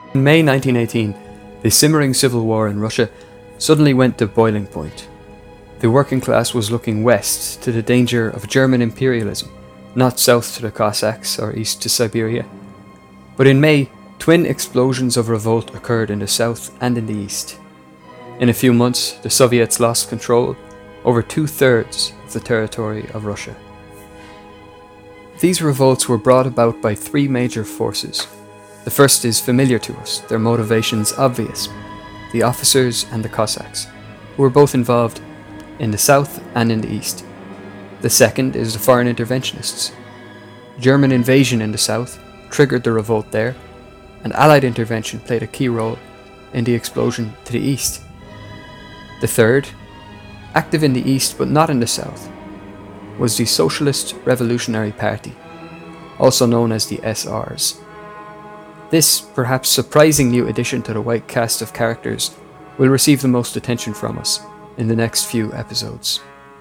In May 1918, the simmering civil war in Russia suddenly went to boiling point. The working class was looking west to the danger of German imperialism, not south to the Cossacks or east to Siberia. But in May, twin explosions of revolt occurred in the south and in the east. In a few months, the Soviets lost control over 2/3 of the territory of Russia. These revolts were brought about by three major forces. The first is familiar to us, their motivations obvious: the officers and the Cossacks, who were both involved in the south and in the east. The second is the foreign interventionists. German invasion in the south triggered the revolt there, and Allied intervention played a key role in the explosion to the east. The third, active in the east but not in the south, was the Socialist Revolutionary Party, also known as the SRs. This perhaps surprising new addition to the white cast of characters will receive the most attention from us in the next few episodes.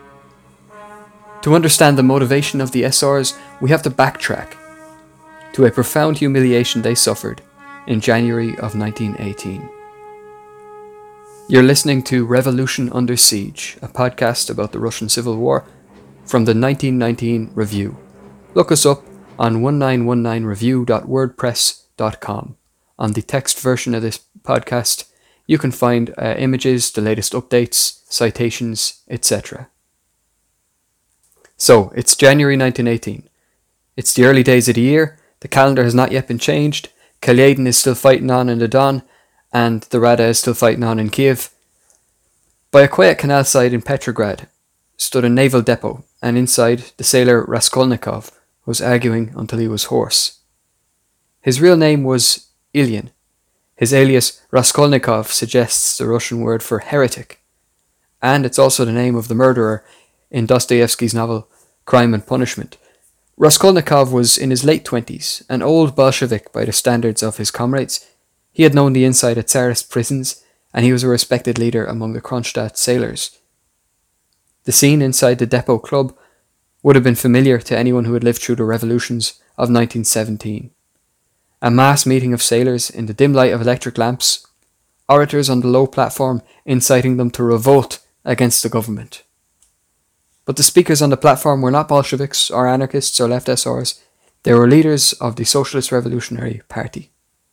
To understand the motivation of the SRs, we have to backtrack to a profound humiliation they suffered in January of 1918. You're listening to Revolution Under Siege, a podcast about the Russian Civil War from the 1919 Review. Look us up on 1919review.wordpress.com. On the text version of this podcast, you can find images, the latest updates, citations, etc. So, it's January 1918. It's the early days of the year, the calendar has not yet been changed, Kaledin is still fighting on in the Don, and the Rada is still fighting on in Kiev. By a quiet canal side in Petrograd stood a naval depot, and inside the sailor Raskolnikov was arguing until he was hoarse. His real name was Ilyin. His alias Raskolnikov suggests the Russian word for heretic, and it's also the name of the murderer in Dostoevsky's novel Crime and Punishment. Raskolnikov was in his late 20s, an old Bolshevik by the standards of his comrades. He had known the inside of Tsarist prisons, and he was a respected leader among the Kronstadt sailors. The scene inside the Depot Club would have been familiar to anyone who had lived through the revolutions of 1917. A mass meeting of sailors in the dim light of electric lamps, orators on the low platform inciting them to revolt against the government. But the speakers on the platform were not Bolsheviks or anarchists or left SRs. They were leaders of the Socialist Revolutionary Party.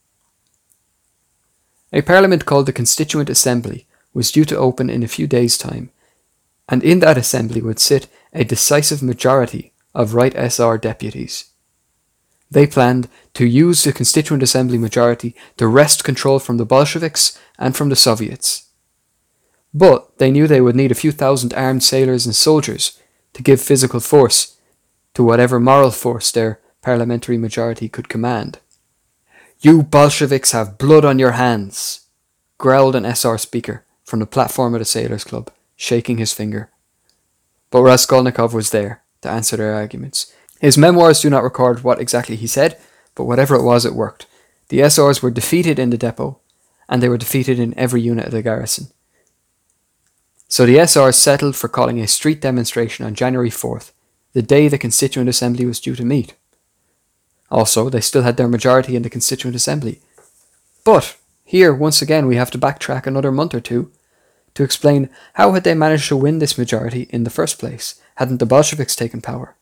A parliament called the Constituent Assembly was due to open in a few days' time, and in that assembly would sit a decisive majority of right SR deputies. They planned to use the Constituent Assembly majority to wrest control from the Bolsheviks and from the Soviets. But they knew they would need a few thousand armed sailors and soldiers to give physical force to whatever moral force their parliamentary majority could command. "You Bolsheviks have blood on your hands," growled an SR speaker from the platform of the Sailors' Club, shaking his finger. But Raskolnikov was there to answer their arguments. His memoirs do not record what exactly he said, but whatever it was, it worked. The SRs were defeated in the depot, and they were defeated in every unit of the garrison. So the SRs settled for calling a street demonstration on January 4th, the day the Constituent Assembly was due to meet. Also, they still had their majority in the Constituent Assembly. But here, once again, we have to backtrack another month or two to explain how had they managed to win this majority in the first place, hadn't the Bolsheviks taken power?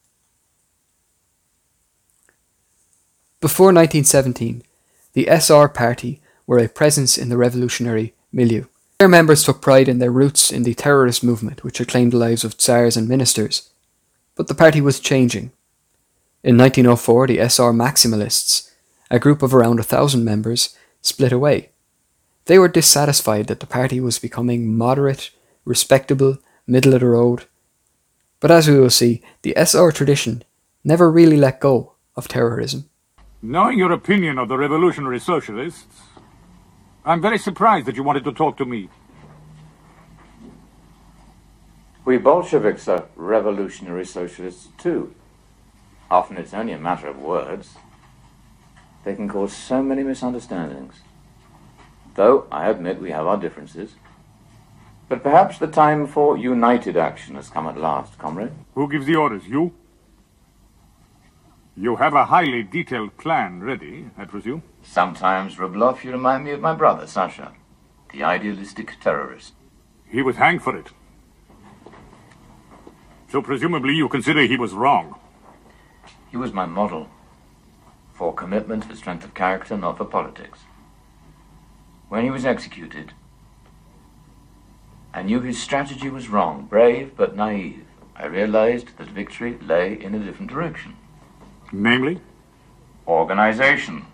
Before 1917, the SR party were a presence in the revolutionary milieu. Their members took pride in their roots in the terrorist movement which had claimed the lives of tsars and ministers. But the party was changing. In 1904, the SR Maximalists, a group of around 1,000 members, split away. They were dissatisfied that the party was becoming moderate, respectable, middle of the road. But as we will see, the SR tradition never really let go of terrorism. Knowing your opinion of the revolutionary socialists, I'm very surprised that you wanted to talk to me. We Bolsheviks are revolutionary socialists too. Often it's only a matter of words. They can cause so many misunderstandings. Though, I admit, we have our differences. But perhaps the time for united action has come at last, comrade. Who gives the orders, you? You have a highly detailed plan ready, I presume? Sometimes, Rublev, you remind me of my brother, Sasha, the idealistic terrorist. He was hanged for it. So presumably you consider he was wrong. He was my model. For commitment, for strength of character, not for politics. When he was executed, I knew his strategy was wrong, brave but naive. I realized that victory lay in a different direction. Namely? Organization.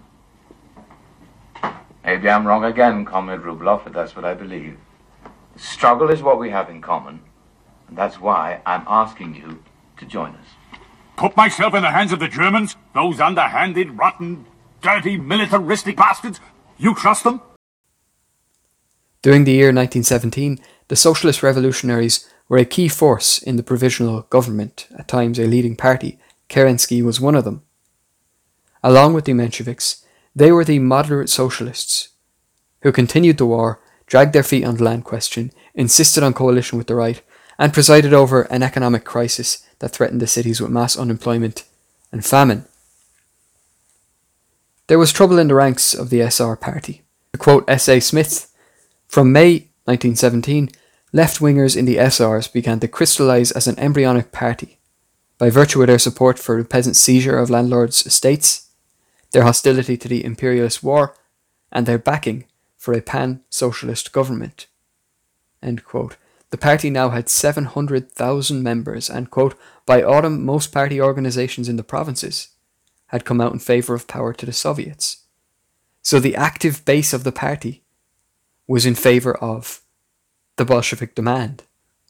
Maybe I'm wrong again, Comrade Rublev, but that's what I believe. The struggle is what we have in common, and that's why I'm asking you to join us. Put myself in the hands of the Germans? Those underhanded, rotten, dirty, militaristic bastards? You trust them? During the year 1917, the Socialist Revolutionaries were a key force in the provisional government, at times a leading party. Kerensky was one of them. Along with the Mensheviks, they were the moderate socialists who continued the war, dragged their feet on the land question, insisted on coalition with the right, and presided over an economic crisis that threatened the cities with mass unemployment and famine. There was trouble in the ranks of the SR party. To quote S.A. Smith, from May 1917, left-wingers in the SRs began to crystallise as an embryonic party, by virtue of their support for the peasant seizure of landlords' estates, their hostility to the imperialist war, and their backing for a pan-socialist government. End quote. The party now had 700,000 members and, quote, by autumn most party organisations in the provinces had come out in favour of power to the Soviets. So the active base of the party was in favour of the Bolshevik demand.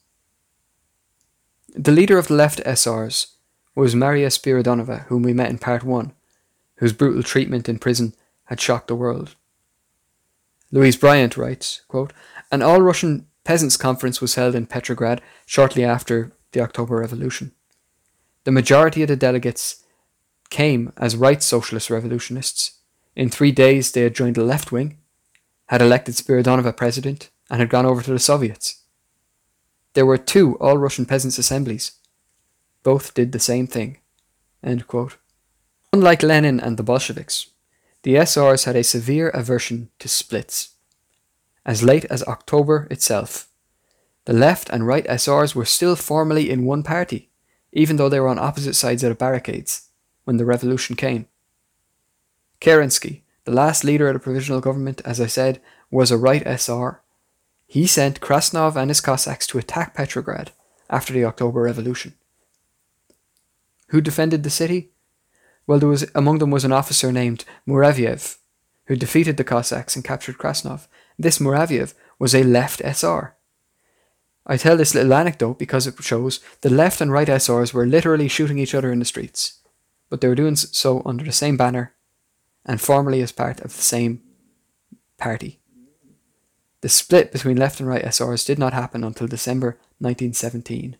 The leader of the left SRs was Maria Spiridonova, whom we met in part 1, whose brutal treatment in prison had shocked the world. Louise Bryant writes, quote, an all-Russian peasants' conference was held in Petrograd shortly after the October Revolution. The majority of the delegates came as right socialist revolutionists. In 3 days they had joined the left wing, had elected Spiridonova president, and had gone over to the Soviets. There were 2 all-Russian peasants' assemblies. Both did the same thing. End quote. Unlike Lenin and the Bolsheviks, the SRs had a severe aversion to splits. As late as October itself, the left and right SRs were still formally in one party, even though they were on opposite sides of the barricades when the revolution came. Kerensky, the last leader of the provisional government, as I said, was a right SR. He sent Krasnov and his Cossacks to attack Petrograd after the October Revolution. Who defended the city? Well, among them was an officer named Muraviev, who defeated the Cossacks and captured Krasnov. This Muraviev was a left SR. I tell this little anecdote because it shows the left and right SRs were literally shooting each other in the streets, but they were doing so under the same banner and formally as part of the same party. The split between left and right SRs did not happen until December 1917.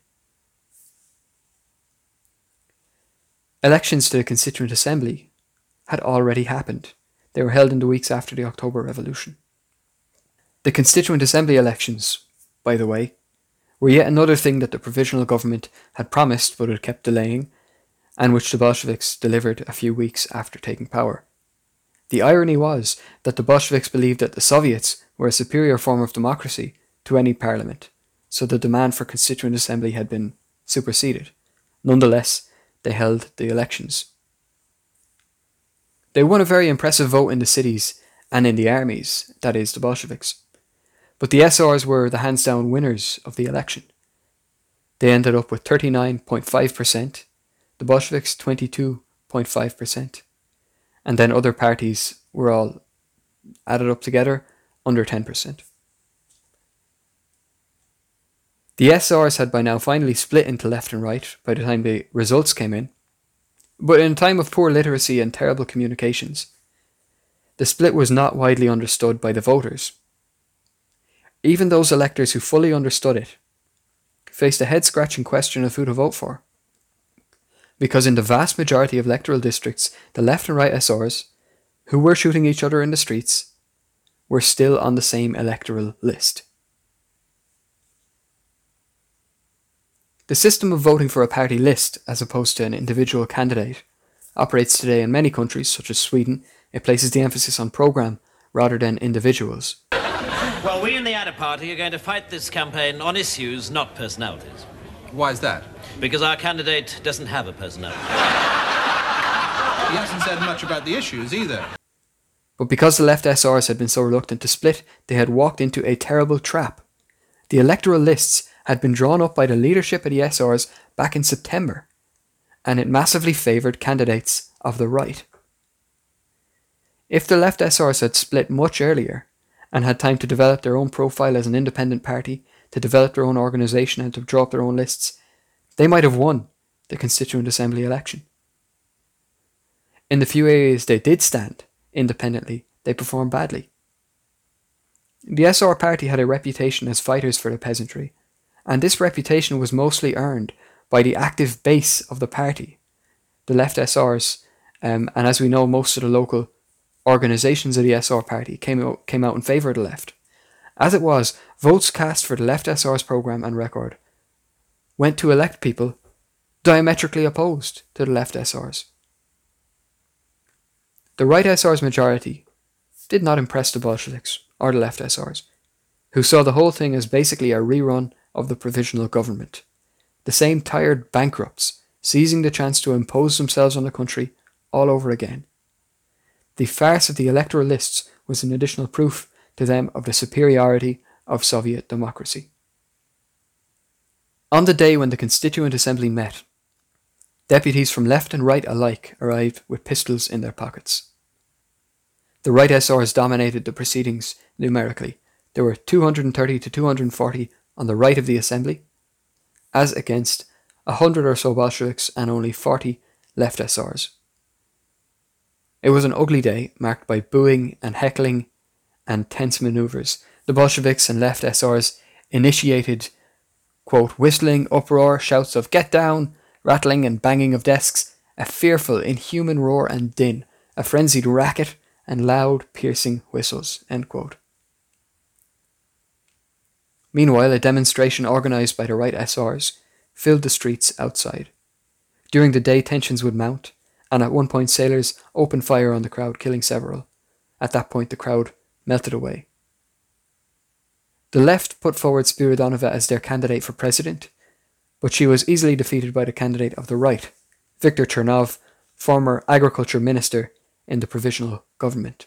Elections to the Constituent Assembly had already happened. They were held in the weeks after the October Revolution. The Constituent Assembly elections, by the way, were yet another thing that the provisional government had promised but had kept delaying, and which the Bolsheviks delivered a few weeks after taking power. The irony was that the Bolsheviks believed that the Soviets were a superior form of democracy to any parliament, so the demand for Constituent Assembly had been superseded. Nonetheless, they held the elections. They won a very impressive vote in the cities and in the armies, that is, the Bolsheviks. But the SRs were the hands-down winners of the election. They ended up with 39.5%, the Bolsheviks 22.5%, and then other parties were all added up together under 10%. The SRs had by now finally split into left and right by the time the results came in, but in a time of poor literacy and terrible communications, the split was not widely understood by the voters. Even those electors who fully understood it faced a head-scratching question of who to vote for, because in the vast majority of electoral districts, the left and right SRs, who were shooting each other in the streets, were still on the same electoral list. The system of voting for a party list as opposed to an individual candidate operates today in many countries, such as Sweden. It places the emphasis on program rather than individuals. Well, we in the Adda Party are going to fight this campaign on issues, not personalities. Why is that? Because our candidate doesn't have a personality. He hasn't said much about the issues either. But because the left SRs had been so reluctant to split, they had walked into a terrible trap. The electoral lists had been drawn up by the leadership of the SRs back in September, and it massively favoured candidates of the right. If the left SRs had split much earlier, and had time to develop their own profile as an independent party, to develop their own organisation and to draw up their own lists, they might have won the Constituent Assembly election. In the few areas they did stand independently, they performed badly. The SR party had a reputation as fighters for the peasantry, and this reputation was mostly earned by the active base of the party, the left SRs, and as we know, most of the local organisations of the SR party came out in favour of the left. As it was, votes cast for the left SR's programme and record went to elect people diametrically opposed to the left SRs. The right SR's majority did not impress the Bolsheviks or the left SRs, who saw the whole thing as basically a rerun of the provisional government, the same tired bankrupts seizing the chance to impose themselves on the country all over again. The farce of the electoral lists was an additional proof to them of the superiority of Soviet democracy. On the day when the Constituent Assembly met, deputies from left and right alike arrived with pistols in their pockets. The right SRs dominated the proceedings numerically. There were 230 to 240 on the right of the Assembly, as against 100 or so Bolsheviks and only 40 left SRs. It was an ugly day, marked by booing and heckling and tense manoeuvres. The Bolsheviks and left SRs initiated, quote, whistling, uproar, shouts of "get down," rattling and banging of desks, a fearful, inhuman roar and din, a frenzied racket, and loud, piercing whistles, end quote. Meanwhile, a demonstration organised by the right SRs filled the streets outside. During the day, tensions would mount, and at one point sailors opened fire on the crowd, killing several. At that point, the crowd melted away. The left put forward Spiridonova as their candidate for president, but she was easily defeated by the candidate of the right, Viktor Chernov, former agriculture minister in the provisional government.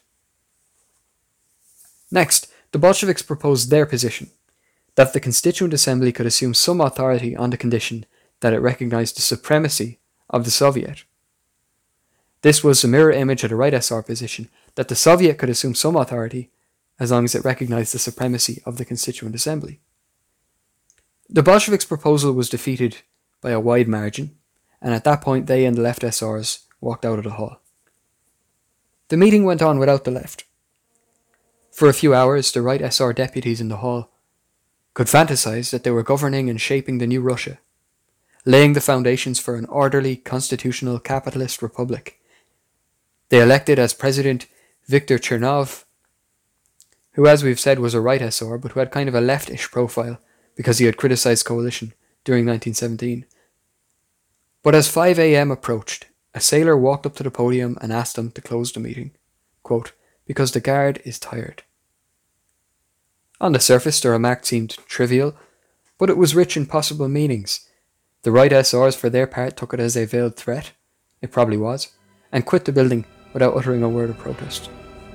Next, the Bolsheviks proposed their position, that the Constituent Assembly could assume some authority on the condition that it recognized the supremacy of the Soviet. This was a mirror image of the right SR position, that the Soviet could assume some authority as long as it recognized the supremacy of the Constituent Assembly. The Bolsheviks' proposal was defeated by a wide margin, and at that point they and the left SRs walked out of the hall. The meeting went on without the left. For a few hours, the right SR deputies in the hall could fantasize that they were governing and shaping the new Russia, laying the foundations for an orderly, constitutional, capitalist republic. They elected as president Viktor Chernov, who, as we've said, was a right SR, but who had kind of a leftish profile because he had criticized coalition during 1917. But as 5 a.m. approached, a sailor walked up to the podium and asked them to close the meeting, quote, because the guard is tired. On the surface, the remark seemed trivial, but it was rich in possible meanings. The right SRs, for their part, took it as a veiled threat, it probably was, and quit the building without uttering a word of protest.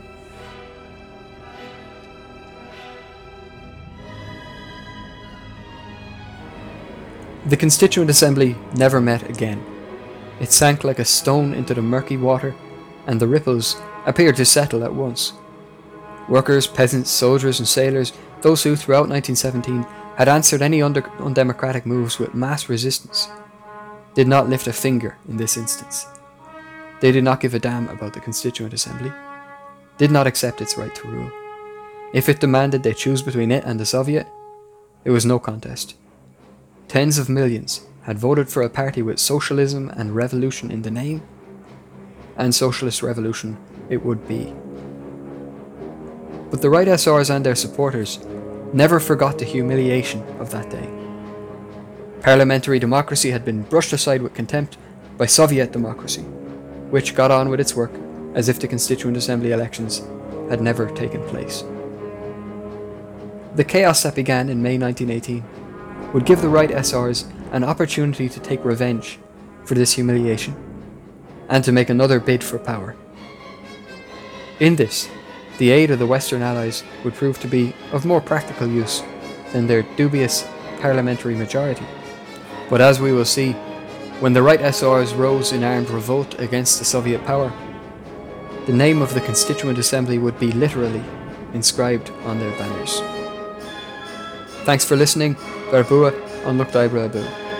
The Constituent Assembly never met again. It sank like a stone into the murky water, and the ripples appeared to settle at once. Workers, peasants, soldiers and sailors, those who throughout 1917 had answered any undemocratic moves with mass resistance, did not lift a finger in this instance. They did not give a damn about the Constituent Assembly, did not accept its right to rule. If it demanded they choose between it and the Soviet, it was no contest. Tens of millions had voted for a party with socialism and revolution in the name, and socialist revolution it would be. But the right SRs and their supporters never forgot the humiliation of that day. Parliamentary democracy had been brushed aside with contempt by Soviet democracy. which got on with its work as if the Constituent Assembly elections had never taken place. The chaos that began in May 1918 would give the Right SRs an opportunity to take revenge for this humiliation and to make another bid for power. In this, the aid of the Western Allies would prove to be of more practical use than their dubious parliamentary majority. But as we will see, when the Right SRs rose in armed revolt against the Soviet power, the name of the Constituent Assembly would be literally inscribed on their banners. Thanks for listening. Barbua an Lucht Ibre Abu.